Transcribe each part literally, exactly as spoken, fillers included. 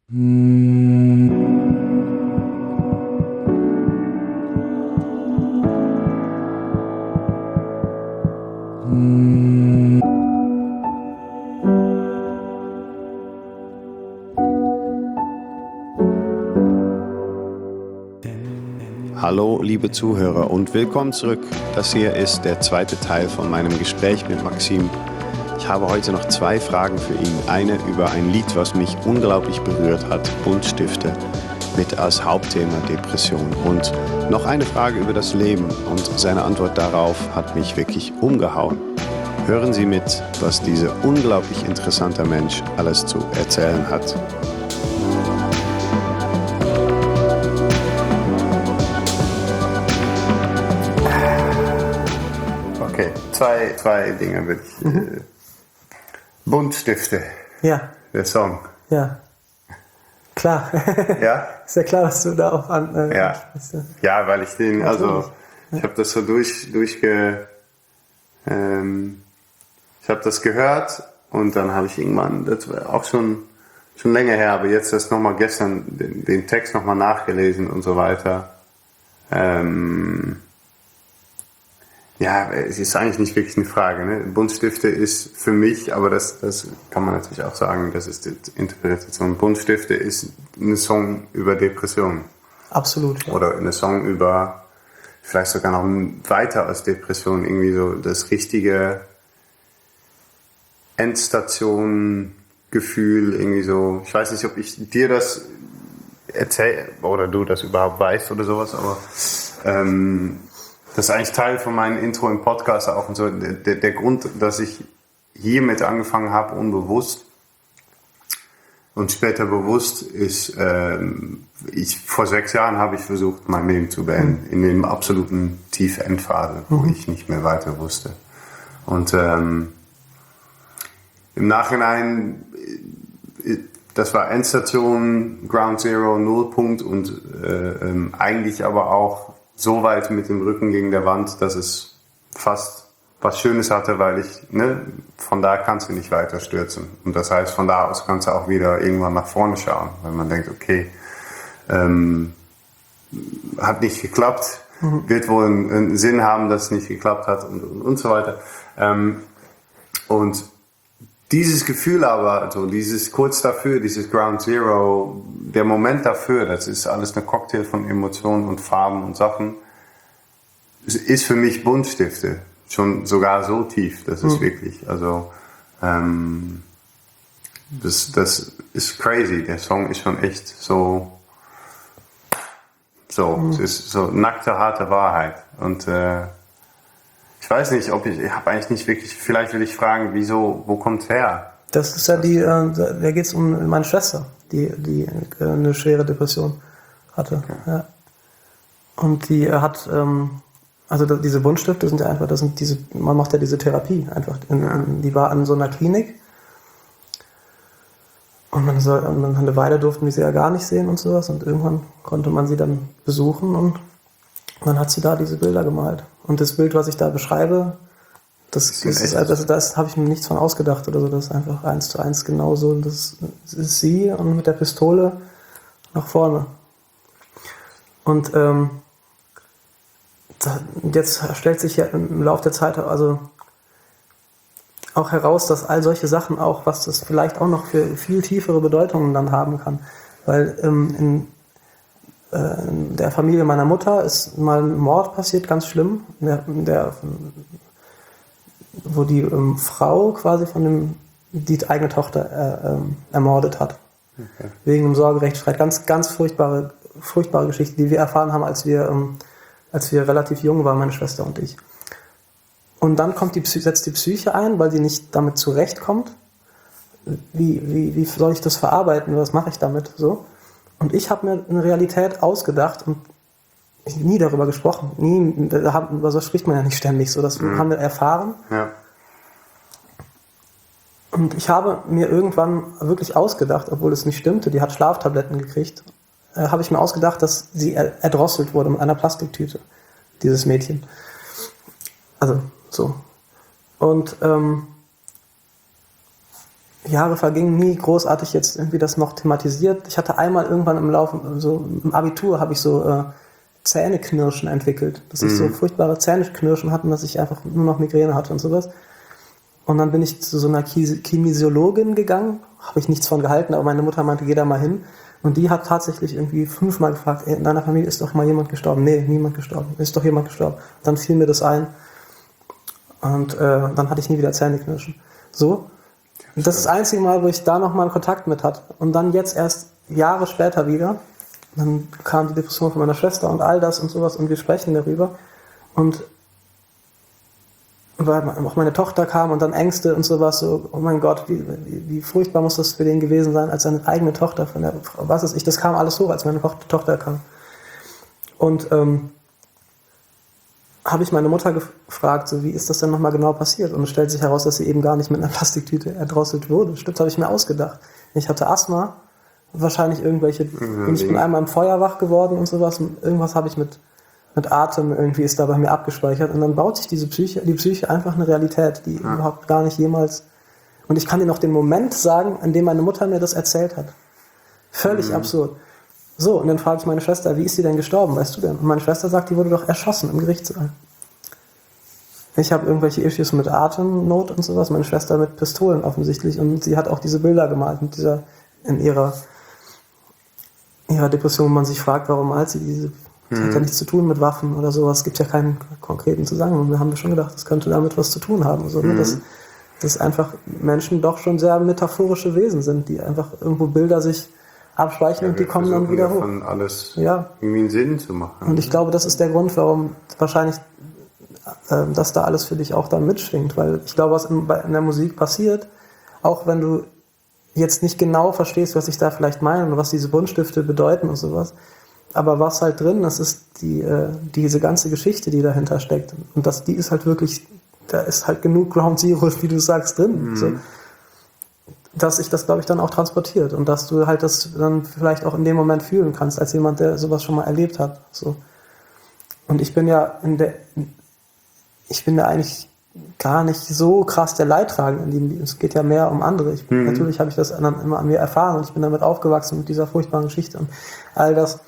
Hallo liebe Zuhörer und willkommen zurück. Das hier ist der zweite Teil von meinem Gespräch mit Maxim. Ich habe heute noch zwei Fragen für ihn. Eine über ein Lied, was mich unglaublich berührt hat, Buntstifte, mit als Hauptthema Depression. Und noch eine Frage über das Leben und seine Antwort darauf hat mich wirklich umgehauen. Hören Sie mit, was dieser unglaublich interessante Mensch alles zu erzählen hat. Okay, zwei, zwei Dinge würde ich. Mhm. Äh, Buntstifte. Ja. Der Song. Ja. Klar. Ja? Ist ja klar, was du da auch an. Äh, ja. ja, weil ich den, also, ich ja. habe das so durch, durchge. Ähm, ich habe das gehört und dann habe ich irgendwann, das war auch schon, schon länger her, aber jetzt das nochmal gestern, den, den Text nochmal nachgelesen und so weiter. Ähm, Ja, es ist eigentlich nicht wirklich eine Frage. Ne? Buntstifte ist für mich, aber das, das kann man natürlich auch sagen, das ist die Interpretation. Buntstifte ist ein Song über Depressionen. Absolut. Ja. Oder ein Song über, vielleicht sogar noch weiter als Depression, irgendwie so das richtige Endstation-Gefühl, irgendwie so. Ich weiß nicht, ob ich dir das erzähle oder du das überhaupt weißt oder sowas, aber ähm, das ist eigentlich Teil von meinem Intro im Podcast auch und so. Der, der Grund, dass ich hiermit angefangen habe, unbewusst und später bewusst, ist, ähm, ich, vor sechs Jahren habe ich versucht, mein Leben zu beenden. Mhm. In dem absoluten Tiefendphase, wo mhm. ich nicht mehr weiter wusste. Und ähm, im Nachhinein, das war Endstation, Ground Zero, Nullpunkt und äh, ähm, eigentlich aber auch so weit mit dem Rücken gegen der Wand, dass es fast was Schönes hatte, weil ich, ne, von da kannst du nicht weiter stürzen. Und das heißt, von da aus kannst du auch wieder irgendwann nach vorne schauen, weil man denkt, okay, ähm, hat nicht geklappt, mhm. wird wohl einen, einen Sinn haben, dass es nicht geklappt hat und, und, und so weiter. Ähm, und dieses Gefühl aber, also dieses kurz dafür, dieses Ground Zero, der Moment dafür, das ist alles ein Cocktail von Emotionen und Farben und Sachen, ist für mich Buntstifte. Schon sogar so tief, das ist mhm. wirklich, also ähm, das, das ist crazy. Der Song ist schon echt so, so, mhm. es ist so nackte, harte Wahrheit. Und äh, ich weiß nicht, ob ich, ich habe eigentlich nicht wirklich, vielleicht will ich fragen, wieso, wo kommt's her? Das ist ja die, äh, da geht es um meine Schwester, die, die äh, eine schwere Depression hatte. Okay. Ja. Und die äh, hat, ähm, also da, diese Buntstifte sind ja einfach, das sind diese, man macht ja diese Therapie einfach. In, ja. in, die war an so einer Klinik und man soll, und dann eine Weile durften wir sie ja gar nicht sehen und sowas und irgendwann konnte man sie dann besuchen und dann hat sie da diese Bilder gemalt. Und das Bild, was ich da beschreibe, das, das, ist, das, das, das habe ich mir nichts von ausgedacht oder so. Das ist einfach eins zu eins genauso. Das ist sie und mit der Pistole nach vorne. Und ähm, da, jetzt stellt sich ja im Laufe der Zeit also auch heraus, dass all solche Sachen auch, was das vielleicht auch noch für viel tiefere Bedeutungen dann haben kann. Weil ähm, in in der Familie meiner Mutter ist mal ein Mord passiert, ganz schlimm, der, der, wo die ähm, Frau quasi von dem, die eigene Tochter äh, ähm, ermordet hat. Okay. Wegen einem Sorgerechtsstreit. Ganz, ganz furchtbare, furchtbare Geschichte, die wir erfahren haben, als wir, ähm, als wir relativ jung waren, meine Schwester und ich. Und dann kommt die, setzt die Psyche ein, weil sie nicht damit zurechtkommt. Wie, wie, wie soll ich das verarbeiten? Was mache ich damit? So. Und ich habe mir eine Realität ausgedacht und nie darüber gesprochen. Nie, über so spricht man ja nicht ständig. So, das mhm. haben wir erfahren. Ja. Und ich habe mir irgendwann wirklich ausgedacht, obwohl es nicht stimmte, die hat Schlaftabletten gekriegt, äh, habe ich mir ausgedacht, dass sie erdrosselt wurde mit einer Plastiktüte, dieses Mädchen. Also so. Und ähm, Jahre vergingen, nie großartig jetzt irgendwie das noch thematisiert. Ich hatte einmal irgendwann im Laufe, so im Abitur habe ich so äh, Zähneknirschen entwickelt. Dass ich mhm. so furchtbare Zähneknirschen hatte, dass ich einfach nur noch Migräne hatte und sowas. Und dann bin ich zu so einer Kinesiologin gegangen, habe ich nichts von gehalten, aber meine Mutter meinte, geh da mal hin. Und die hat tatsächlich irgendwie fünfmal gefragt, ey, in deiner Familie ist doch mal jemand gestorben. Nee, niemand gestorben. Ist doch jemand gestorben. Dann fiel mir das ein. Und äh, dann hatte ich nie wieder Zähneknirschen. So. Und das ist das einzige Mal, wo ich da nochmal einen Kontakt mit hatte. Und dann jetzt erst Jahre später wieder. Dann kam die Depression von meiner Schwester und all das und sowas und wir sprechen darüber. Und weil auch meine Tochter kam und dann Ängste und sowas, so, oh mein Gott, wie, wie, wie furchtbar muss das für den gewesen sein, als seine eigene Tochter von der, was weiß ich, das kam alles hoch, als meine Tochter kam. Und ähm, habe ich meine Mutter gefragt, so, wie ist das denn nochmal genau passiert? Und es stellt sich heraus, dass sie eben gar nicht mit einer Plastiktüte erdrosselt wurde. Stimmt, habe ich mir ausgedacht. Ich hatte Asthma, wahrscheinlich irgendwelche, mhm. und ich bin einmal im Feuer wach geworden und sowas, und irgendwas habe ich mit, mit Atem, irgendwie ist da bei mir abgespeichert, und dann baut sich diese Psyche, die Psyche einfach eine Realität, die ja. überhaupt gar nicht jemals, und ich kann dir noch den Moment sagen, an dem meine Mutter mir das erzählt hat. Völlig mhm. absurd. So, und dann frage ich meine Schwester, wie ist sie denn gestorben, weißt du denn? Und meine Schwester sagt, die wurde doch erschossen im Gerichtssaal. Ich habe irgendwelche Issues mit Atemnot und sowas, meine Schwester mit Pistolen offensichtlich, und sie hat auch diese Bilder gemalt mit dieser, in ihrer, ihrer Depression, wo man sich fragt, warum malt sie diese, das mhm. hat ja nichts zu tun mit Waffen oder sowas, es gibt ja keinen konkreten Zusammenhang, und wir haben schon gedacht, das könnte damit was zu tun haben, so, mhm. dass, dass einfach Menschen doch schon sehr metaphorische Wesen sind, die einfach irgendwo Bilder sich abspeichern, ja, und die kommen dann wieder hoch. Davon alles ja. irgendwie einen Sinn zu machen. Und ich glaube, das ist der Grund, warum wahrscheinlich, äh, dass da alles für dich auch dann mitschwingt, weil ich glaube, was in, in der Musik passiert, auch wenn du jetzt nicht genau verstehst, was ich da vielleicht meine und was diese Buntstifte bedeuten und sowas, aber was halt drin ist, ist die, äh, diese ganze Geschichte, die dahinter steckt. Und das, die ist halt wirklich, da ist halt genug Ground Zero, wie du sagst, drin. Mhm. So. Dass sich das, glaube ich, dann auch transportiert und dass du halt das dann vielleicht auch in dem Moment fühlen kannst, als jemand, der sowas schon mal erlebt hat. So. Und ich bin ja in der, ich bin ja eigentlich gar nicht so krass der Leidtragende in dem Leben. Es geht ja mehr um andere. Ich, mhm. Natürlich habe ich das dann immer an mir erfahren und ich bin damit aufgewachsen mit dieser furchtbaren Geschichte und all das.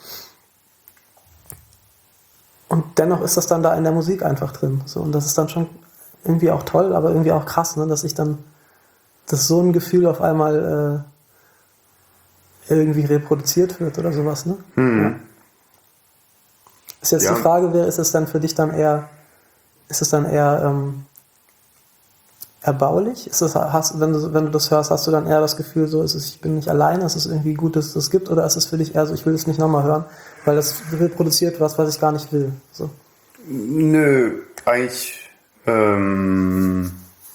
Und dennoch ist das dann da in der Musik einfach drin. So. Und das ist dann schon irgendwie auch toll, aber irgendwie auch krass, ne, dass ich dann dass so ein Gefühl auf einmal äh, irgendwie reproduziert wird oder sowas, ne? Mhm. Ja. Ist jetzt ja. die Frage, wer ist es dann für dich dann eher, ist es dann eher ähm, erbaulich? Ist es, hast, wenn, du, wenn du das hörst, hast du dann eher das Gefühl, so ist es, ich bin nicht alleine, ist es irgendwie gut, dass es das gibt, oder ist es für dich eher so, ich will es nicht nochmal hören, weil das reproduziert was, was ich gar nicht will? So. Nö, eigentlich ähm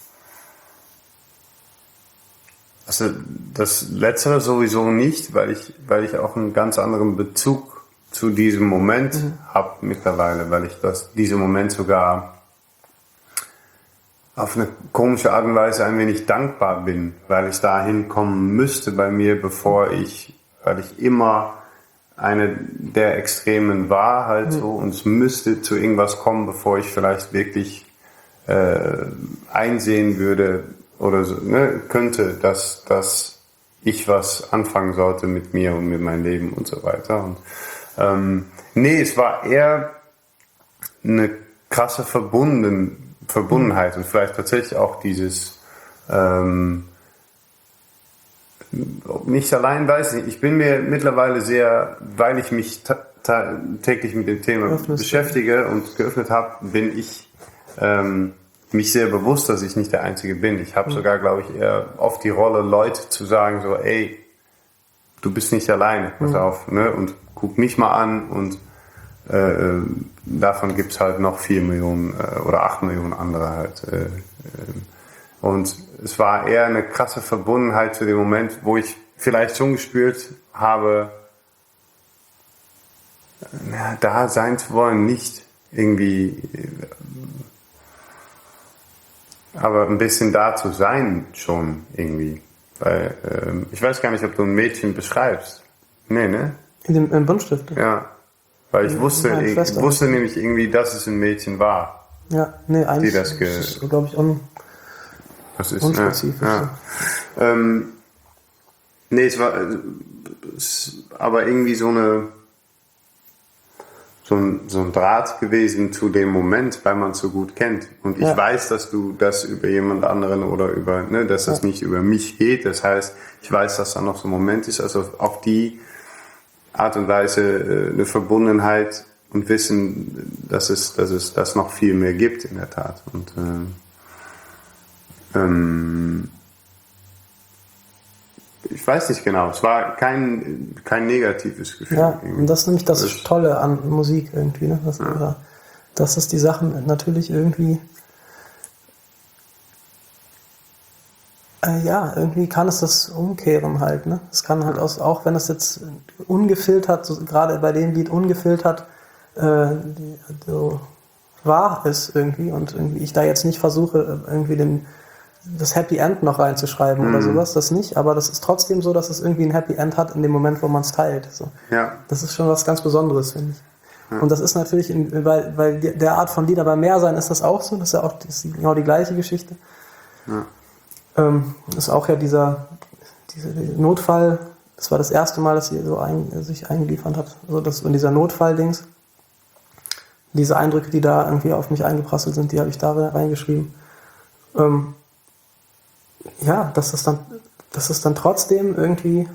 also das Letztere sowieso nicht, weil ich, weil ich auch einen ganz anderen Bezug zu diesem Moment mhm. habe mittlerweile, weil ich das, diesem Moment sogar auf eine komische Art und Weise ein wenig dankbar bin, weil ich dahin kommen müsste bei mir, bevor ich, weil ich immer eine der Extremen war halt mhm. so, und es müsste zu irgendwas kommen, bevor ich vielleicht wirklich äh, einsehen würde, oder so, ne, könnte, dass, dass ich was anfangen sollte mit mir und mit meinem Leben und so weiter. Und, ähm, nee, es war eher eine krasse Verbunden, Verbundenheit und vielleicht tatsächlich auch dieses ähm, nicht allein, weiß ich. Ich bin mir mittlerweile sehr, weil ich mich ta- ta- täglich mit dem Thema Öffnest beschäftige und geöffnet habe, bin ich ähm, mich sehr bewusst, dass ich nicht der Einzige bin. Ich habe mhm. sogar, glaube ich, eher oft die Rolle, Leute zu sagen, so, ey, du bist nicht alleine, pass mhm. auf, ne? Und guck mich mal an, und äh, davon gibt's halt noch vier Millionen äh, oder acht Millionen andere halt. Äh, äh, und es war eher eine krasse Verbundenheit zu dem Moment, wo ich vielleicht schon gespürt habe, na, da sein zu wollen, nicht irgendwie, aber ein bisschen da zu sein schon irgendwie. Weil, ähm, ich weiß gar nicht, ob du ein Mädchen beschreibst. Nee, ne? In dem in Buntstift? Ja. Weil ich wusste, ich wusste nämlich irgendwie, dass es ein Mädchen war. Ja, nee, eigentlich die das ge- ist es, glaube ich, un, Das ist unspezifisch. Ja, ja. Ähm, nee, es war es, aber irgendwie so eine so ein, so ein Draht gewesen zu dem Moment, weil man es so gut kennt. Und ich ja. weiß, dass du das über jemand anderen oder über, ne, dass das ja. nicht über mich geht. Das heißt, ich weiß, dass da noch so ein Moment ist. Also auf die Art und Weise äh, eine Verbundenheit und Wissen, dass es, dass es das noch viel mehr gibt in der Tat. Und äh, ähm, ich weiß nicht genau, es war kein, kein negatives Gefühl. Ja, und das ist nämlich das, das Tolle an Musik irgendwie, ne? Das, ja. Dass es die Sachen natürlich irgendwie, äh, ja, irgendwie kann es das umkehren halt, ne? Es kann halt aus, auch wenn es jetzt ungefiltert, so, gerade bei dem Lied ungefiltert, äh, so wahr ist irgendwie und irgendwie ich da jetzt nicht versuche, irgendwie den das Happy End noch reinzuschreiben mhm. oder sowas, das nicht, aber das ist trotzdem so, dass es irgendwie ein Happy End hat in dem Moment, wo man es teilt. So. Ja. Das ist schon was ganz Besonderes, finde ich. Ja. Und das ist natürlich, in, weil, weil der Art von Lieder bei Meersein ist das auch so, das ist ja auch das ist genau die gleiche Geschichte. Ja. Ähm, das ist auch ja dieser, dieser Notfall, das war das erste Mal, dass sie so ein, sich eingeliefert hat, so das, und dieser Notfall-Dings, diese Eindrücke, die da irgendwie auf mich eingeprasselt sind, die habe ich da reingeschrieben. Ähm, Ja, dass es dann, dass es dann trotzdem irgendwie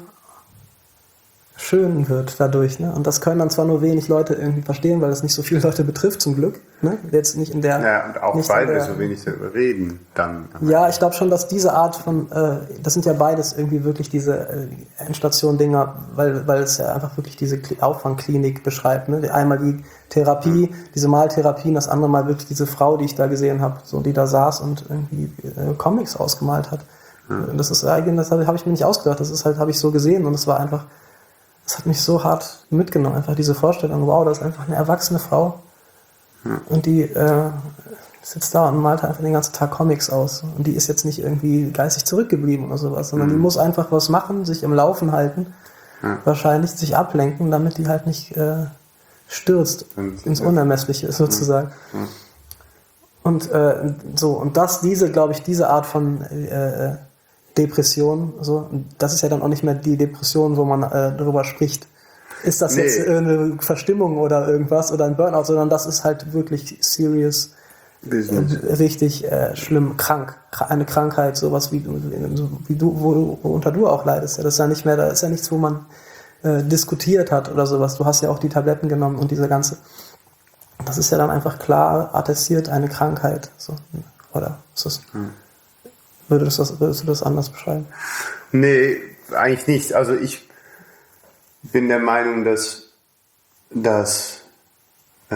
schön wird dadurch, ne? Und das können dann zwar nur wenig Leute irgendwie verstehen, weil es nicht so viele Leute betrifft, zum Glück, ne? Jetzt nicht in der. Ja, und auch weil wir so wenig darüber reden, dann. Ja, ich glaube schon, dass diese Art von, äh, das sind ja beides irgendwie wirklich diese äh, Endstation-Dinger, weil, weil es ja einfach wirklich diese Auffangklinik beschreibt, ne? Einmal die Therapie, mhm. diese Maltherapie, und das andere Mal wirklich diese Frau, die ich da gesehen habe, so die da saß und irgendwie äh, Comics ausgemalt hat. Mhm. Und das ist eigentlich, das habe hab ich mir nicht ausgedacht, das ist halt, habe ich so gesehen und es war einfach, das hat mich so hart mitgenommen, einfach diese Vorstellung, wow, das ist einfach eine erwachsene Frau mhm. und die äh, sitzt da und malt einfach den ganzen Tag Comics aus und die ist jetzt nicht irgendwie geistig zurückgeblieben oder sowas, sondern mhm. die muss einfach was machen, sich im Laufen halten, mhm. wahrscheinlich sich ablenken, damit die halt nicht äh, stürzt ins Unermessliche sozusagen. Mhm. Und äh, so, und das, diese, glaube ich, diese Art von äh, Depression, so, das ist ja dann auch nicht mehr die Depression, wo man äh, darüber spricht. Ist das nee. jetzt äh, eine Verstimmung oder irgendwas oder ein Burnout, sondern das ist halt wirklich serious, äh, richtig äh, schlimm, krank, eine Krankheit, sowas wie, wie du, wo, worunter du auch leidest. Das ist ja nicht mehr, da ist ja nichts, wo man äh, diskutiert hat oder sowas. Du hast ja auch die Tabletten genommen und diese ganze, das ist ja dann einfach klar attestiert eine Krankheit, so, oder ist das? Hm. Würdest du, das, würdest du das anders beschreiben? Nee, eigentlich nicht. Also ich bin der Meinung, dass, dass äh,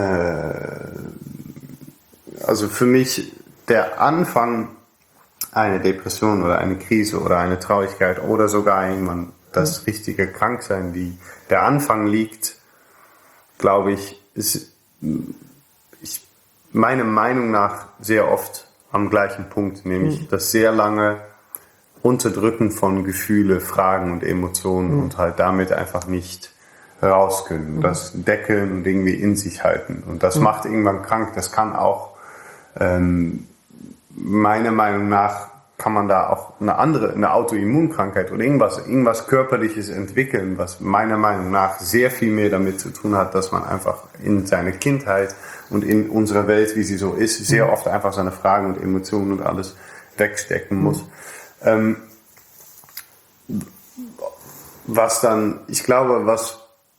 also für mich der Anfang einer Depression oder eine Krise oder eine Traurigkeit oder sogar irgendwann das mhm. richtige Kranksein, die der Anfang liegt, glaube ich, ist ich, meiner Meinung nach sehr oft am gleichen Punkt, nämlich mhm. das sehr lange Unterdrücken von Gefühle, Fragen und Emotionen mhm. und halt damit einfach nicht raus können. Mhm. Das deckeln und irgendwie in sich halten. Und das mhm. macht irgendwann krank. Das kann auch, ähm, meiner Meinung nach, kann man da auch eine andere, eine Autoimmunkrankheit oder irgendwas, irgendwas Körperliches entwickeln, was meiner Meinung nach sehr viel mehr damit zu tun hat, dass man einfach in seiner Kindheit und in unserer Welt, wie sie so ist, sehr oft einfach seine Fragen und Emotionen und alles wegstecken muss. Mhm. Ähm, was dann, ich glaube, was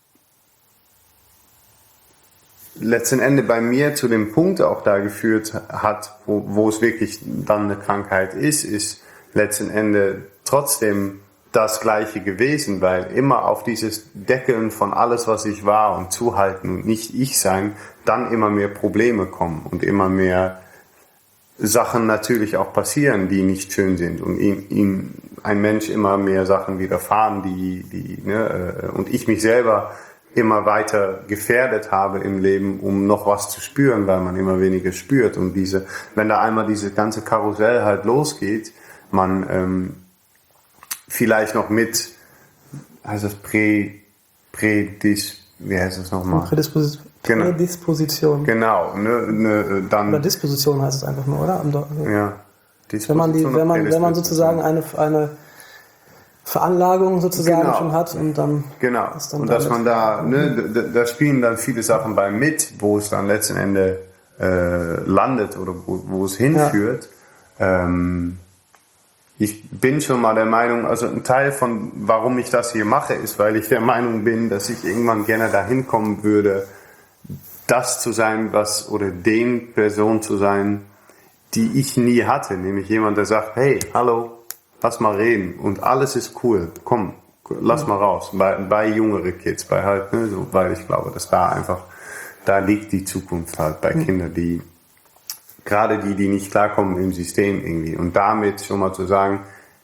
letzten Endes bei mir zu dem Punkt auch da geführt hat, wo, wo es wirklich dann eine Krankheit ist, ist letzten Endes trotzdem das Gleiche gewesen, weil immer auf dieses Deckeln von alles, was ich war und zuhalten und nicht ich sein, dann immer mehr Probleme kommen und immer mehr Sachen natürlich auch passieren, die nicht schön sind und ihm, ihm ein Mensch immer mehr Sachen widerfahren, die, die, ne, und ich mich selber immer weiter gefährdet habe im Leben, um noch was zu spüren, weil man immer weniger spürt. Und diese, wenn da einmal diese ganze Karussell halt losgeht, man ähm, vielleicht noch mit, heißt das Prä, Prädis, wie heißt das nochmal? Prädisposition. Genau. Prädisposition. Genau. Ne, ne, dann, oder Disposition heißt es einfach nur, oder? Ja. Wenn man, die, wenn man, wenn man sozusagen eine, eine Veranlagung sozusagen genau. schon hat und dann... Genau, ist dann und dass man da, ne, da, da spielen dann viele Sachen bei mit, wo es dann letzten Endes äh, landet oder wo, wo es hinführt. Ja. Ähm, ich bin schon mal der Meinung, also ein Teil von, warum ich das hier mache, ist, weil ich der Meinung bin, dass ich irgendwann gerne dahin kommen würde, das zu sein, was, oder den Person zu sein, die ich nie hatte, nämlich jemand, der sagt, hey, hallo, lass mal reden und alles ist cool, komm, lass mal raus. Bei, bei jüngere Kids, bei halt, ne, so, weil ich glaube, dass da einfach, da liegt die Zukunft halt bei Kindern, die, gerade die, die nicht klarkommen im System irgendwie und damit schon mal zu sagen,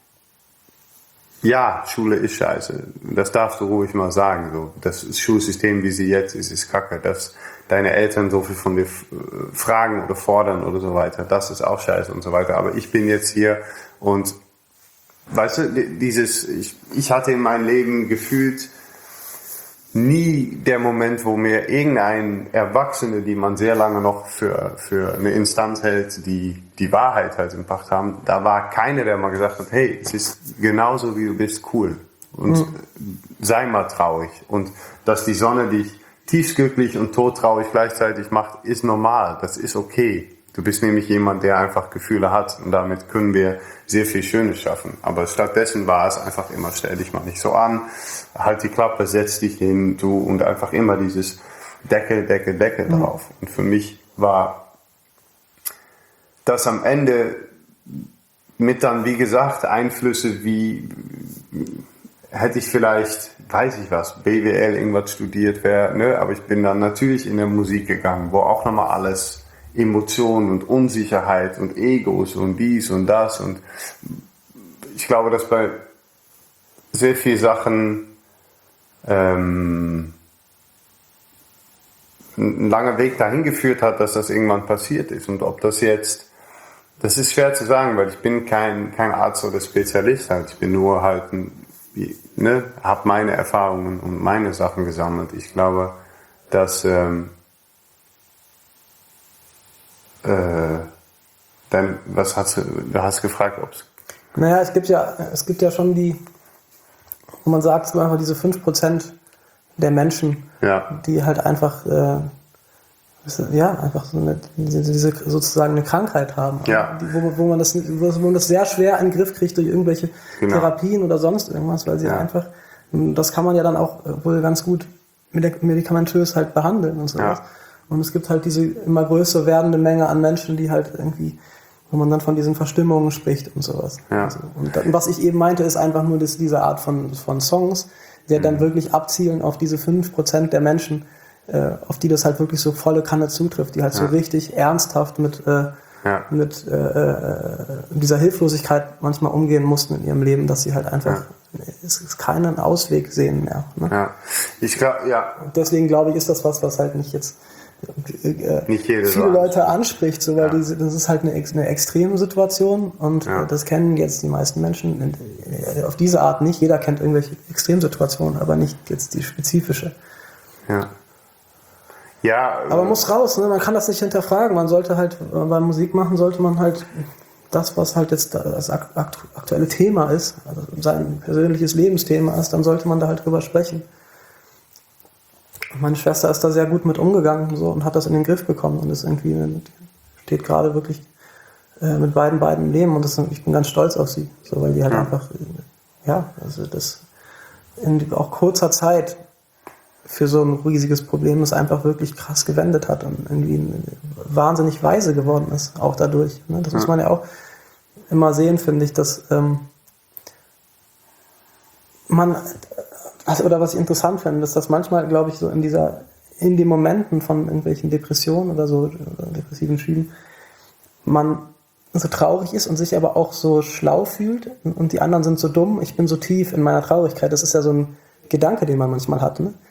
ja, Schule ist scheiße, das darfst du ruhig mal sagen, so, das Schulsystem, wie sie jetzt ist, ist kacke, dass deine Eltern so viel von dir fragen oder fordern oder so weiter, das ist auch scheiße und so weiter, aber ich bin jetzt hier und weißt du, dieses, ich, ich hatte in meinem Leben gefühlt nie der Moment, wo mir irgendein Erwachsene, die man sehr lange noch für, für eine Instanz hält, die die Wahrheit halt im Pacht haben, da war keiner, der mal gesagt hat, hey, es ist genauso wie du bist, cool. Und mhm. sei mal traurig. Und dass die Sonne dich tiefsglücklich und todtraurig gleichzeitig macht, ist normal. Das ist okay. Du bist nämlich jemand, der einfach Gefühle hat und damit können wir sehr viel Schönes schaffen. Aber stattdessen war es einfach immer, stell dich mal nicht so an, halt die Klappe, setz dich hin, du und einfach immer dieses Deckel, Deckel, Deckel mhm. drauf. Und für mich war das am Ende mit dann, wie gesagt, Einflüsse wie, hätte ich vielleicht, weiß ich was, B W L, irgendwas studiert wäre, ne? Aber ich bin dann natürlich in der Musik gegangen, wo auch nochmal alles Emotionen und Unsicherheit und Egos und dies und das und ich glaube, dass bei sehr vielen Sachen ähm, ein langer Weg dahin geführt hat, dass das irgendwann passiert ist und ob das jetzt, das ist schwer zu sagen, weil ich bin kein, kein Arzt oder Spezialist halt, ich bin nur halt ein, ne, habe meine Erfahrungen und meine Sachen gesammelt. Ich glaube, dass ähm, Äh, dann, was hast du, du hast gefragt, ob es... Naja, es gibt ja, es gibt ja schon die, wo man sagt, so einfach diese fünf Prozent der Menschen, ja. die halt einfach, äh, ja, einfach so eine, diese, sozusagen eine Krankheit haben, ja. die, wo, wo, man das, wo man das sehr schwer in den Griff kriegt durch irgendwelche genau. Therapien oder sonst irgendwas, weil sie ja. einfach, das kann man ja dann auch wohl ganz gut medikamentös halt behandeln und sowas. Ja. Und es gibt halt diese immer größer werdende Menge an Menschen, die halt irgendwie, wo man dann von diesen Verstimmungen spricht und sowas. Ja. Also, und dann, was ich eben meinte, ist einfach nur das, diese Art von, von Songs, die mhm. dann wirklich abzielen auf diese fünf Prozent der Menschen, äh, auf die das halt wirklich so volle Kanne zutrifft, die halt ja. so richtig ernsthaft mit, äh, ja. mit äh, äh, dieser Hilflosigkeit manchmal umgehen mussten in ihrem Leben, dass sie halt einfach ja. es ist keinen Ausweg sehen mehr. Ne? Ja. Ich glaube, ja. Deswegen glaube ich, ist das was, was halt nicht jetzt nicht jede viele so Leute anspricht, so, weil ja. diese, das ist halt eine, eine extreme Situation und ja. das kennen jetzt die meisten Menschen auf diese Art nicht. Jeder kennt irgendwelche Extremsituationen, aber nicht jetzt die spezifische. Ja. Ja. Aber man muss raus, ne? Man kann das nicht hinterfragen. Man sollte halt, beim Musik machen, sollte man halt das, was halt jetzt das aktuelle Thema ist, also sein persönliches Lebensthema ist, dann sollte man da halt drüber sprechen. Meine Schwester ist da sehr gut mit umgegangen so, und hat das in den Griff bekommen und ist irgendwie steht gerade wirklich äh, mit beiden beiden im Leben und das, ich bin ganz stolz auf sie, so, weil die halt ja. einfach ja, also das in auch kurzer Zeit für so ein riesiges Problem es einfach wirklich krass gewendet hat und irgendwie wahnsinnig weise geworden ist, auch dadurch. Ne? Das ja. muss man ja auch immer sehen, finde ich, dass ähm, man Also, oder was ich interessant finde, ist, dass manchmal, glaube ich, so in dieser, in den Momenten von irgendwelchen Depressionen oder so, oder depressiven Schüben, man so traurig ist und sich aber auch so schlau fühlt und die anderen sind so dumm, ich bin so tief in meiner Traurigkeit. Das ist ja so ein Gedanke, den man manchmal hat. Ne?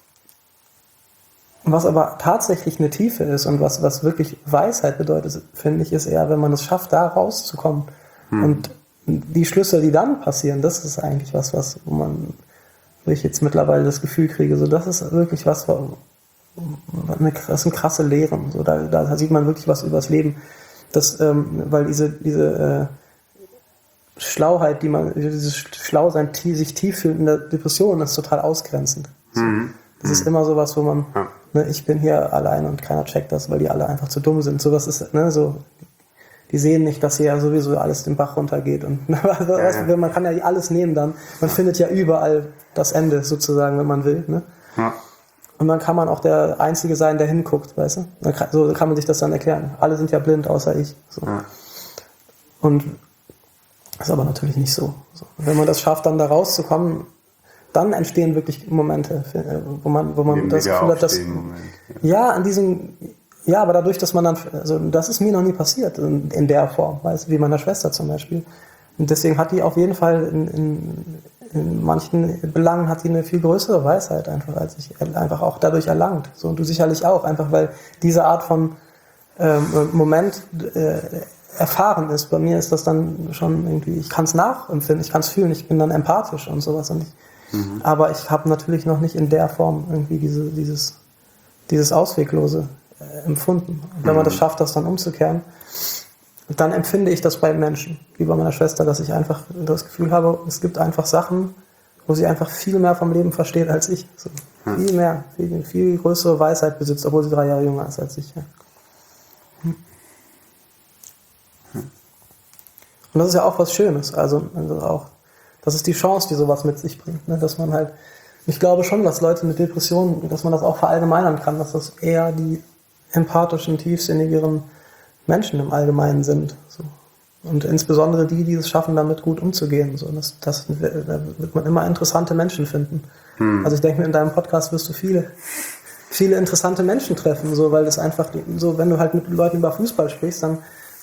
Was aber tatsächlich eine Tiefe ist und was, was wirklich Weisheit bedeutet, finde ich, ist eher, wenn man es schafft, da rauszukommen. Hm. Und die Schlüsse, die dann passieren, das ist eigentlich was, was, wo man wo ich jetzt mittlerweile das Gefühl kriege, so das ist wirklich was, das sind krasse Lehren. So, da, da sieht man wirklich was über das Leben. Das, ähm, weil diese, diese äh, Schlauheit, die man, dieses Schlausein, die sich tief fühlt in der Depression, ist total ausgrenzend. So. Mhm. Das ist immer sowas, wo man, Ja. ne, ich bin hier allein und keiner checkt das, weil die alle einfach zu dumm sind. Sowas ist, ne, so, die sehen nicht, dass hier ja sowieso alles den Bach runtergeht. Und was, Ja, ja. man kann ja alles nehmen dann. Man ja. findet ja überall das Ende sozusagen, wenn man will. Ne? Ja. Und dann kann man auch der Einzige sein, der hinguckt, weißt du? Dann kann, so kann man sich das dann erklären. Alle sind ja blind, außer ich. So. Ja. Und das ist aber natürlich nicht so. so. Wenn man das schafft, dann da rauszukommen, dann entstehen wirklich Momente, wo man, wo man das Gefühl hat, dass, Moment, ja. ja, an diesem, ja, aber dadurch, dass man dann, also das ist mir noch nie passiert in, in der Form, weißt du, wie meiner Schwester zum Beispiel. Und deswegen hat die auf jeden Fall in, in, in manchen Belangen hat die eine viel größere Weisheit einfach als ich, einfach auch dadurch erlangt. So, und du sicherlich auch, einfach weil diese Art von ähm, Moment äh, erfahren ist. Bei mir ist das dann schon irgendwie, ich kann es nachempfinden, ich kann es fühlen, ich bin dann empathisch und sowas. Und ich, mhm. Aber ich habe natürlich noch nicht in der Form irgendwie diese, dieses, dieses Ausweglose äh, empfunden. Und wenn mhm. man das schafft, das dann umzukehren, dann empfinde ich das bei Menschen, wie bei meiner Schwester, dass ich einfach das Gefühl habe, es gibt einfach Sachen, wo sie einfach viel mehr vom Leben versteht als ich. So, mhm. Viel mehr, viel, viel größere Weisheit besitzt, obwohl sie drei Jahre jünger ist als ich. Ja. Und das ist ja auch was Schönes, also, also auch, das ist die Chance, die sowas mit sich bringt, ne? Dass man halt, ich glaube schon, dass Leute mit Depressionen, dass man das auch verallgemeinern kann, dass das eher die empathischen, tiefsinnigeren Menschen im Allgemeinen sind. So. Und insbesondere die, die es schaffen, damit gut umzugehen. So. Das, das, da wird man immer interessante Menschen finden. Hm. Also ich denke mir, in deinem Podcast wirst du viele, viele interessante Menschen treffen, so, weil das einfach, so, wenn du halt mit Leuten über Fußball sprichst, dann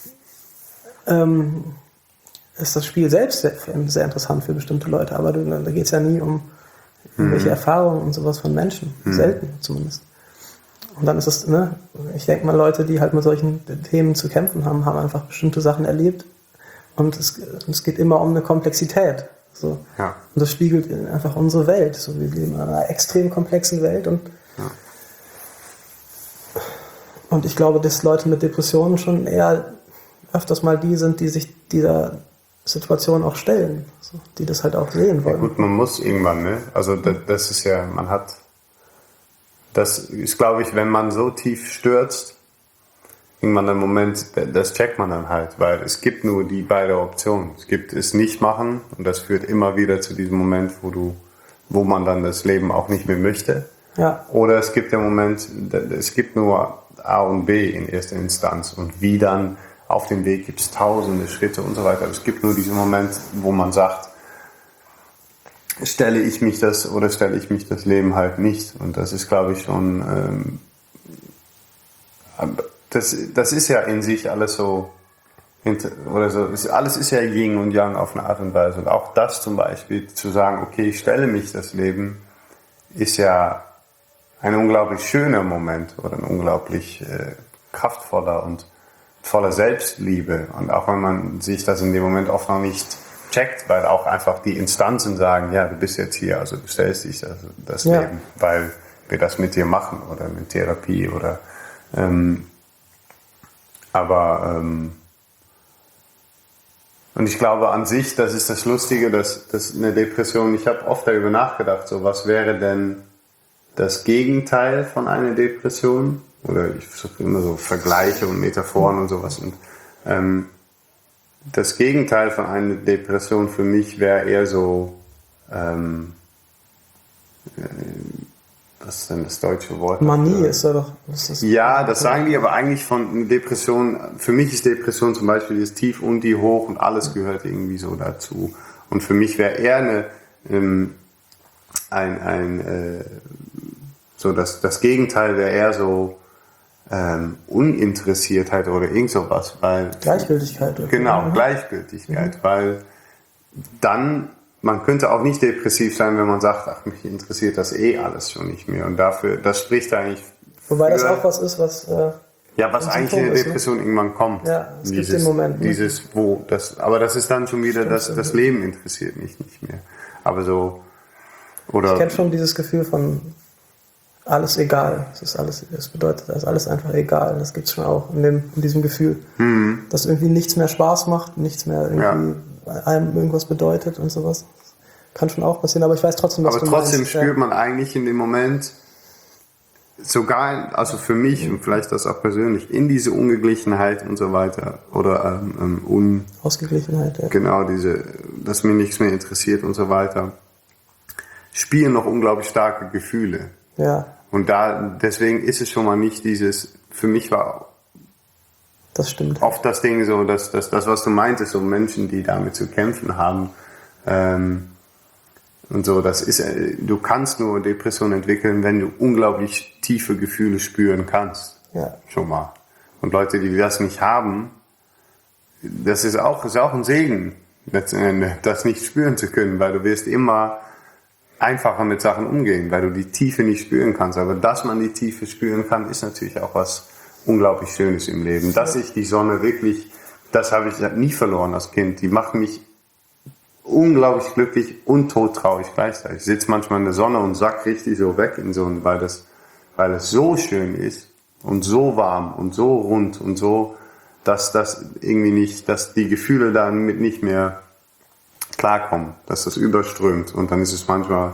ähm, ist das Spiel selbst sehr, sehr interessant für bestimmte Leute, aber du, da geht es ja nie um irgendwelche mhm. Erfahrungen und sowas von Menschen, mhm. selten zumindest. Und dann ist es, ne, ich denke mal, Leute, die halt mit solchen Themen zu kämpfen haben, haben einfach bestimmte Sachen erlebt und es, es geht immer um eine Komplexität. So. Ja. Und das spiegelt einfach unsere Welt. So, wir leben in einer extrem komplexen Welt und ja. und ich glaube, dass Leute mit Depressionen schon eher öfters mal die sind, die sich dieser Situation auch stellen, so, die das halt auch sehen wollen. Ja gut, man muss irgendwann, ne? Also das, das ist ja, man hat, das ist, glaube ich, wenn man so tief stürzt, irgendwann ein Moment, das checkt man dann halt, weil es gibt nur die beiden Optionen. Es gibt es nicht machen und das führt immer wieder zu diesem Moment, wo du, wo man dann das Leben auch nicht mehr möchte. Ja. Oder es gibt den Moment, es gibt nur A und B in erster Instanz und wie dann auf dem Weg gibt es tausende Schritte und so weiter. Es gibt nur diesen Moment, wo man sagt, stelle ich mich das oder stelle ich mich das Leben halt nicht. Und das ist, glaube ich, schon, ähm, das, das ist ja in sich alles so, oder so, alles ist ja Yin und Yang auf eine Art und Weise. Und auch das zum Beispiel, zu sagen, okay, ich stelle mich das Leben, ist ja ein unglaublich schöner Moment oder ein unglaublich äh, kraftvoller und voller Selbstliebe. Und auch wenn man sich das in dem Moment oft noch nicht checkt, weil auch einfach die Instanzen sagen, ja, du bist jetzt hier, also du stellst dich das, das ja. Leben, weil wir das mit dir machen oder mit Therapie oder ähm, aber ähm, und ich glaube an sich, das ist das Lustige, dass, dass eine Depression, ich habe oft darüber nachgedacht, so was wäre denn das Gegenteil von einer Depression? Oder ich versuche immer so Vergleiche und Metaphoren und sowas. Und ähm, das Gegenteil von einer Depression für mich wäre eher so, ähm, äh, was ist denn das deutsche Wort? Manie ist ja doch. Ist das ja, das sagen die, aber eigentlich von Depression, für mich ist Depression zum Beispiel das Tief und die Hoch und alles gehört irgendwie so dazu. Und für mich wäre eher eine, ähm, ein, ein äh, so das, das Gegenteil wäre eher so, Ähm, Uninteressiertheit oder irgend sowas. Weil, Gleichgültigkeit. Oder? Genau, mhm. Gleichgültigkeit, mhm. weil dann, man könnte auch nicht depressiv sein, wenn man sagt, ach, mich interessiert das eh alles schon nicht mehr und dafür, das spricht eigentlich Wobei für, das auch was ist, was äh, ja, was eigentlich in der Depression ist, ne? irgendwann kommt. Ja, es dieses, gibt den Moment. Ne? Dieses, wo, das, aber das ist dann schon wieder, das, das Leben interessiert mich nicht mehr. Aber so, oder... Ich kenne schon dieses Gefühl von alles egal. Es ist alles, das bedeutet, es ist alles einfach egal. Das gibt es schon auch in, dem, in diesem Gefühl, mhm. dass irgendwie nichts mehr Spaß macht, nichts mehr irgendwie ja. einem irgendwas bedeutet und sowas. Kann schon auch passieren, aber ich weiß trotzdem, was aber du trotzdem meinst. spürt ja. man eigentlich in dem Moment sogar, also für mich und vielleicht das auch persönlich, in diese Ungeglichenheit und so weiter oder ähm, ähm, un Ausgeglichenheit, ja. Genau, diese, dass mir nichts mehr interessiert und so weiter, spielen noch unglaublich starke Gefühle. Ja. Und da, deswegen ist es schon mal nicht dieses, für mich war das stimmt. oft das Ding so, dass, dass das, was du meintest, so Menschen, die damit zu kämpfen haben, ähm, und so, das ist, du kannst nur Depression entwickeln, wenn du unglaublich tiefe Gefühle spüren kannst. Ja. Schon mal. Und Leute, die das nicht haben, das ist auch, ist auch ein Segen, letzten Endes, das nicht spüren zu können, weil du wirst immer einfacher mit Sachen umgehen, weil du die Tiefe nicht spüren kannst. Aber dass man die Tiefe spüren kann, ist natürlich auch was unglaublich Schönes im Leben. Dass ich die Sonne wirklich, das habe ich nie verloren als Kind. Die macht mich unglaublich glücklich und todtraurig gleichzeitig. Ich sitze manchmal in der Sonne und sack richtig so weg in so, weil das, weil es so schön ist und so warm und so rund und so, dass das irgendwie nicht, dass die Gefühle damit nicht mehr klarkommen, dass das überströmt und dann ist es manchmal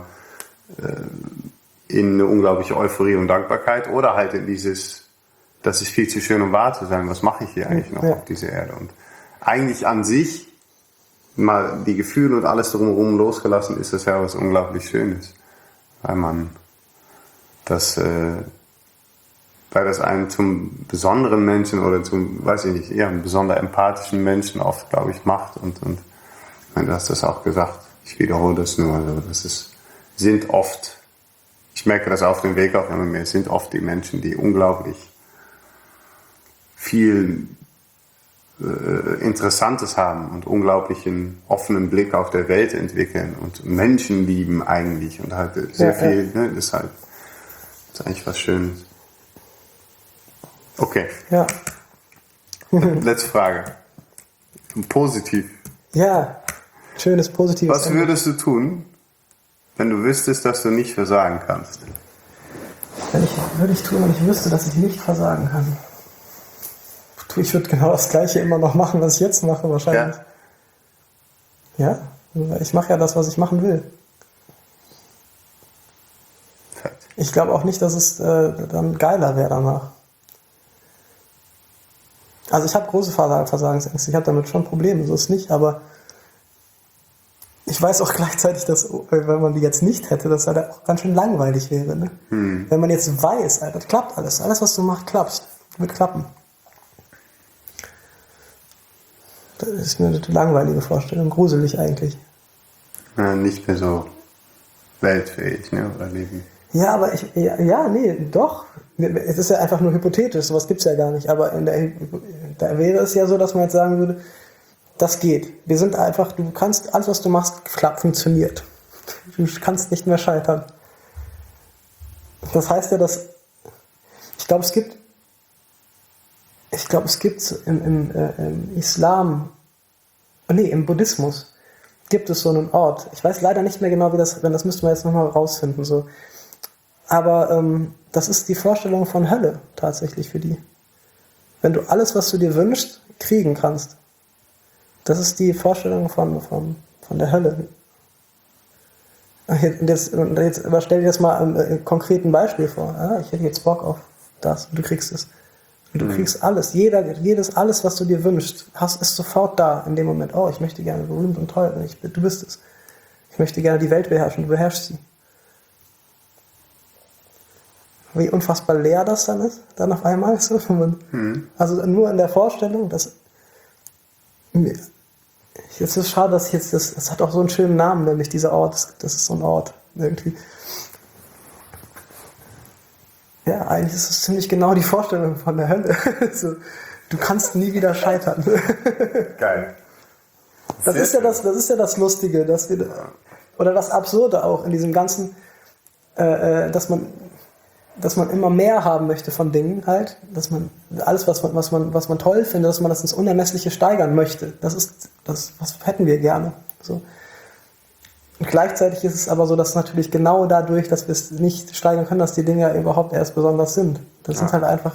äh, in eine unglaubliche Euphorie und Dankbarkeit oder halt in dieses, das ist viel zu schön, um wahr zu sein, was mache ich hier eigentlich noch ja. auf dieser Erde? Und eigentlich an sich mal die Gefühle und alles drumherum losgelassen, ist das ja was unglaublich Schönes. Weil man das, äh, weil das einen zum besonderen Menschen oder zum, weiß ich nicht, eher einen besonders empathischen Menschen oft, glaube ich, macht. Und, und ich meine, du hast das auch gesagt, ich wiederhole das nur, also das ist, sind oft, ich merke das auf dem Weg auch immer mehr, es sind oft die Menschen, die unglaublich viel Interessantes haben und unglaublichen offenen Blick auf der Welt entwickeln und Menschen lieben eigentlich und halt sehr ja, viel, ja. ne, deshalb ist eigentlich was Schönes. Okay. Ja. Letzte Frage. Positiv. Ja, schönes, positives Was würdest du tun, wenn du wüsstest, dass du nicht versagen kannst? Wenn ich, würde ich tun, wenn ich wüsste, dass ich nicht versagen kann. Ich würde genau das Gleiche immer noch machen, was ich jetzt mache, wahrscheinlich. Ja, ja? Ich mache ja das, was ich machen will. Ich glaube auch nicht, dass es äh, dann geiler wäre danach. Also ich habe große Versagensängste, ich habe damit schon Probleme, so ist es nicht, aber ich weiß auch gleichzeitig, dass, wenn man die jetzt nicht hätte, dass halt auch ganz schön langweilig wäre. Ne? Hm. Wenn man jetzt weiß, Alter, klappt alles, alles was du machst, klappt, wird klappen. Das ist eine langweilige Vorstellung, gruselig eigentlich. Ja, nicht mehr so weltfähig, ne, oder leben. Ja, aber ich, ja, ja, nee, doch. Es ist ja einfach nur hypothetisch, sowas gibt es ja gar nicht. Aber in der, da wäre es ja so, dass man jetzt sagen würde, das geht. Wir sind einfach, du kannst, alles was du machst, klappt, funktioniert. Du kannst nicht mehr scheitern. Das heißt ja, dass, ich glaube, es gibt, ich glaube, es gibt im, im, äh, im Islam, nee, im Buddhismus gibt es so einen Ort. Ich weiß leider nicht mehr genau, wie das, wenn das müssten wir jetzt nochmal rausfinden, so. Aber ähm, das ist die Vorstellung von Hölle tatsächlich für die. Wenn du alles, was du dir wünschst, kriegen kannst. Das ist die Vorstellung von, von, von der Hölle. Und jetzt, jetzt aber stell dir das mal ein konkreten Beispiel vor. Ja, ich hätte jetzt Bock auf das und du kriegst es. Und du mhm. kriegst alles, jeder, jedes, alles, was du dir wünschst, hast, ist sofort da in dem Moment. Oh, ich möchte gerne berühmt und toll, ich, du bist es. Ich möchte gerne die Welt beherrschen, du beherrschst sie. Wie unfassbar leer das dann ist, dann auf einmal. So, man, mhm. Also nur in der Vorstellung, dass. Jetzt ist es schade, dass ich jetzt. Das, das hat auch so einen schönen Namen, nämlich dieser Ort. Das, das ist so ein Ort. Irgendwie. Ja, eigentlich ist es ziemlich genau die Vorstellung von der Hölle. So, du kannst nie wieder scheitern. Geil. Das ist, ja das, das ist ja das Lustige, dass wir. Oder das Absurde auch in diesem ganzen. Äh, dass man. dass man immer mehr haben möchte von Dingen halt, dass man alles, was man, was man, was man toll findet, dass man das ins Unermessliche steigern möchte. Das ist, das, was hätten wir gerne. So. Und gleichzeitig ist es aber so, dass natürlich genau dadurch, dass wir es nicht steigern können, dass die Dinge ja überhaupt erst besonders sind. Das ja. sind halt einfach,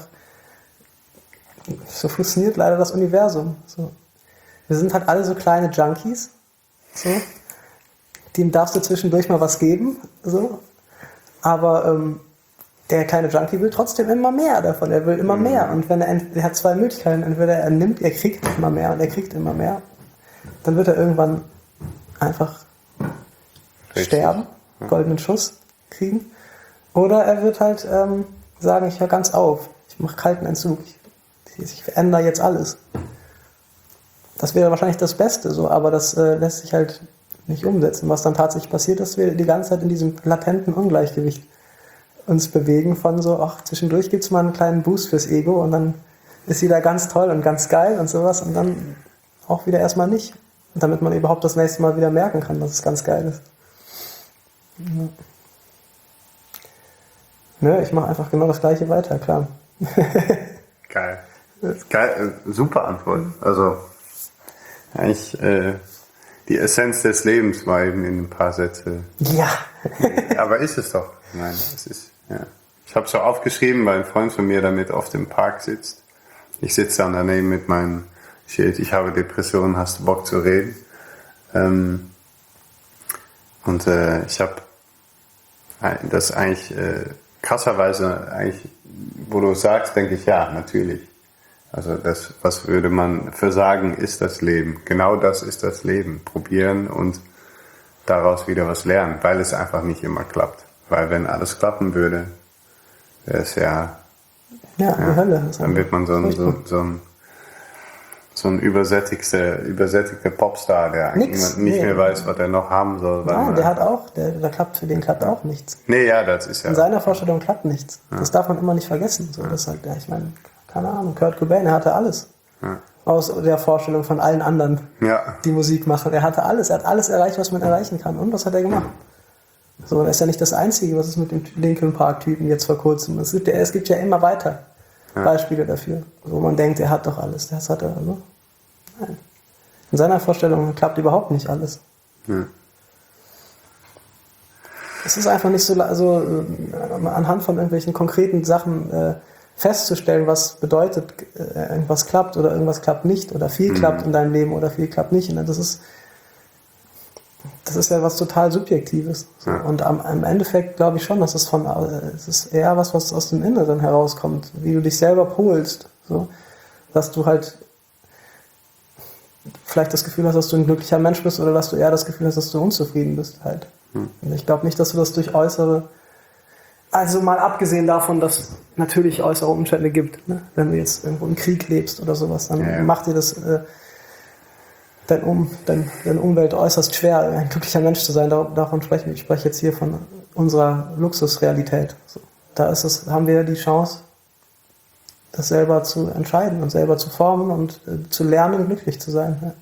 so funktioniert leider das Universum. So. Wir sind halt alle so kleine Junkies, so. Dem darfst du zwischendurch mal was geben, so. Aber ähm, der kleine Junkie will trotzdem immer mehr davon, er will immer mehr. Und wenn er, er hat zwei Möglichkeiten, entweder er nimmt, er kriegt immer mehr und er kriegt immer mehr, dann wird er irgendwann einfach Richtig. sterben, goldenen Schuss kriegen. Oder er wird halt ähm, sagen, ich höre ganz auf, ich mache kalten Entzug, ich, ich verändere jetzt alles. Das wäre wahrscheinlich das Beste, so, aber das äh, lässt sich halt nicht umsetzen. Was dann tatsächlich passiert, dass wir die ganze Zeit in diesem latenten Ungleichgewicht uns bewegen von so, ach, zwischendurch gibt es mal einen kleinen Boost fürs Ego und dann ist wieder ganz toll und ganz geil und sowas und dann auch wieder erstmal nicht. Damit man überhaupt das nächste Mal wieder merken kann, dass es ganz geil ist. Ja. Nö, ich mache einfach genau das Gleiche weiter, klar. Geil. Geil, super Antwort. Also eigentlich äh, die Essenz des Lebens war eben in ein paar Sätze. Ja. Aber ist es doch. Nein, es ist, ja. Ich habe es so aufgeschrieben, weil ein Freund von mir damit oft im Park sitzt. Ich sitze dann daneben mit meinem Schild, ich habe Depressionen, hast du Bock zu reden? Ähm, und äh, ich habe das eigentlich äh, krasserweise, eigentlich, wo du sagst, denke ich, ja, natürlich. Also das, was würde man für sagen, ist das Leben. Genau das ist das Leben. Probieren und daraus wieder was lernen, weil es einfach nicht immer klappt. Weil wenn alles klappen würde, wäre es ja... Ja, die ja, Hölle. Dann wird man so ein, so, so ein, so ein übersättigter, übersättigter Popstar, der Nix, nicht nee. mehr weiß, was er noch haben soll. Nein, der hat auch, der, der klappt, für den klappt auch nichts. Nee, ja, das ist ja... In seiner Vorstellung klappt nichts. Ja. Das darf man immer nicht vergessen. So, das halt, ja, ich meine, keine Ahnung, Kurt Cobain, er hatte alles. Ja. Aus der Vorstellung von allen anderen, ja. die Musik machen. Er hatte alles, er hat alles erreicht, was man erreichen kann. Und was hat er gemacht? So, das ist ja nicht das Einzige, was ist mit dem Linkin Park-Typen jetzt vor kurzem. Es gibt ja, es gibt ja immer weiter ja. Beispiele dafür, wo man denkt, er hat doch alles. Das hat er, also. Nein. In seiner Vorstellung klappt überhaupt nicht alles. Ja. Es ist einfach nicht so, also anhand von irgendwelchen konkreten Sachen äh, festzustellen, was bedeutet, äh, irgendwas klappt oder irgendwas klappt nicht oder viel mhm. klappt in deinem Leben oder viel klappt nicht. Und das ist Das ist ja was total Subjektives. So. Ja. Und am, im Endeffekt glaube ich schon, dass es von, es ist eher was, was aus dem Inneren herauskommt, wie du dich selber polst. So. Dass du halt vielleicht das Gefühl hast, dass du ein glücklicher Mensch bist oder dass du eher das Gefühl hast, dass du unzufrieden bist halt. Hm. Und ich glaube nicht, dass du das durch äußere, also mal abgesehen davon, dass es natürlich äußere Umstände gibt, ne? Wenn du jetzt irgendwo im Krieg lebst oder sowas, dann ja, ja. macht dir das äh, Dein um, dein, deine Umwelt äußerst schwer, ein glücklicher Mensch zu sein. Davon spreche ich. Ich spreche jetzt hier von unserer Luxusrealität. So, da ist es, haben wir die Chance, das selber zu entscheiden und selber zu formen und äh, zu lernen, glücklich zu sein. Ja.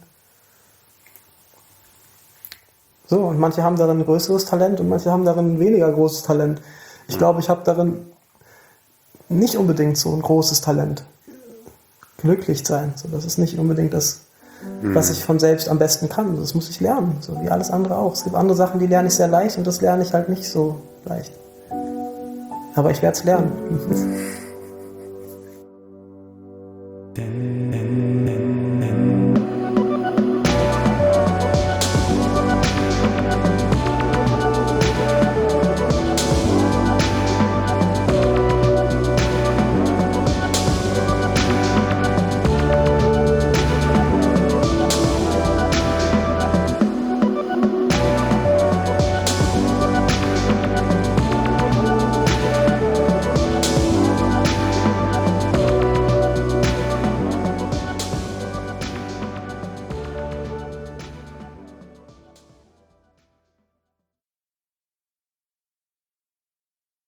So, und manche haben darin ein größeres Talent und manche haben darin ein weniger großes Talent. Ich glaube, ich habe darin nicht unbedingt so ein großes Talent. Glücklich sein. So, das ist nicht unbedingt das, was ich von selbst am besten kann. Das muss ich lernen, so wie alles andere auch. Es gibt andere Sachen, die lerne ich sehr leicht und das lerne ich halt nicht so leicht. Aber ich werde es lernen.